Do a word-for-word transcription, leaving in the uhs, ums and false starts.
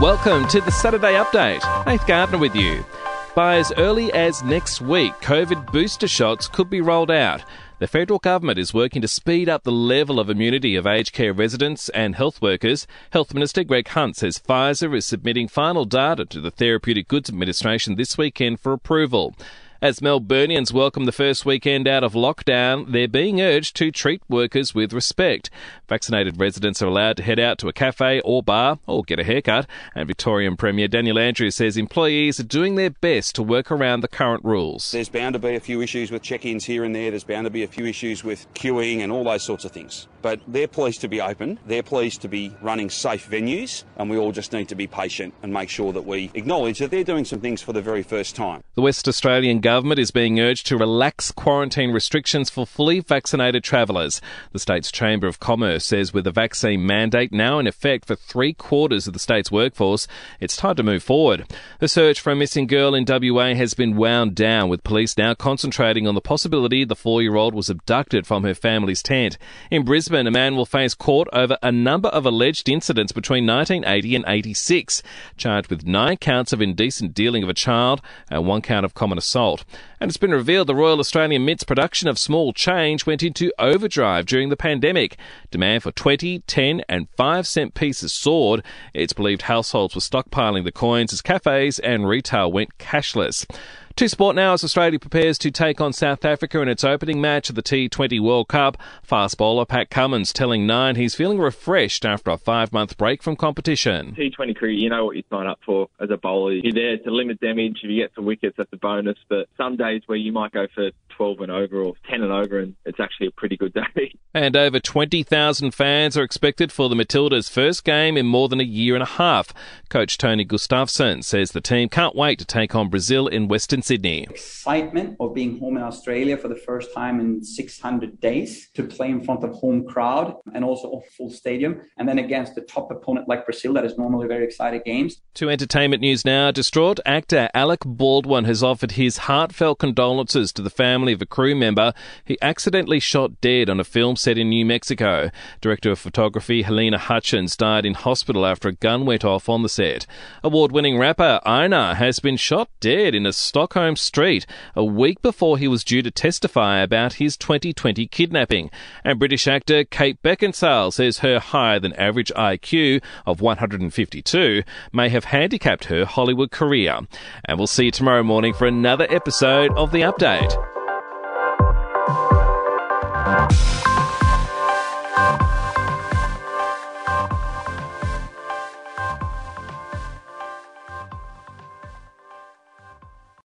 Welcome to the Saturday Update. Nath Gardner with you. By as early as next week, COVID booster shots could be rolled out. The federal government is working to speed up the level of immunity of aged care residents and health workers. Health Minister Greg Hunt says Pfizer is submitting final data to the Therapeutic Goods Administration this weekend for approval. As Melburnians welcome the first weekend out of lockdown, they're being urged to treat workers with respect. Vaccinated residents are allowed to head out to a cafe or bar or get a haircut, and Victorian Premier Daniel Andrews says employees are doing their best to work around the current rules. There's bound to be a few issues with check-ins here and there, there's bound to be a few issues with queuing and all those sorts of things. But they're pleased to be open, they're pleased to be running safe venues, and we all just need to be patient and make sure that we acknowledge that they're doing some things for the very first time. The West Australian government is being urged to relax quarantine restrictions for fully vaccinated travellers. The state's Chamber of Commerce says with a vaccine mandate now in effect for three quarters of the state's workforce, it's time to move forward. The search for a missing girl in W A has been wound down, with police now concentrating on the possibility the four-year-old was abducted from her family's tent. In Brisbane, a man will face court over a number of alleged incidents between nineteen eighty and eighty-six, charged with nine counts of indecent dealing of a child and one count of common assault. And it's been revealed the Royal Australian Mint's production of small change went into overdrive during the pandemic. Demand for twenty, ten and five cent pieces soared. It's believed households were stockpiling the coins as cafes and retail went cashless. To sport now as Australia prepares to take on South Africa in its opening match of the T twenty World Cup. Fast bowler Pat Cummins telling Nine he's feeling refreshed after a five-month break from competition. T twenty cricket, you know what you sign up for as a bowler. You're there to limit damage. If you get some wickets, that's a bonus. But some days where you might go for twelve and over or ten and over, and it's actually a pretty good day. And over twenty thousand fans are expected for the Matildas' first game in more than a year and a half. Coach Tony Gustafsson says the team can't wait to take on Brazil in Western Sydney. Excitement of being home in Australia for the first time in six hundred days, to play in front of home crowd and also a full stadium, and then against a top opponent like Brazil that is normally very exciting games. To entertainment news now, distraught actor Alec Baldwin has offered his heartfelt condolences to the family of a crew member he accidentally shot dead on a film set in New Mexico. Director of photography Helena Hutchins died in hospital after a gun went off on the set. Award-winning rapper Einar has been shot dead in a Stockholm street a week before he was due to testify about his twenty twenty kidnapping. And British actor Kate Beckinsale says her higher-than-average I Q of one hundred fifty-two may have handicapped her Hollywood career. And we'll see you tomorrow morning for another episode of The Update.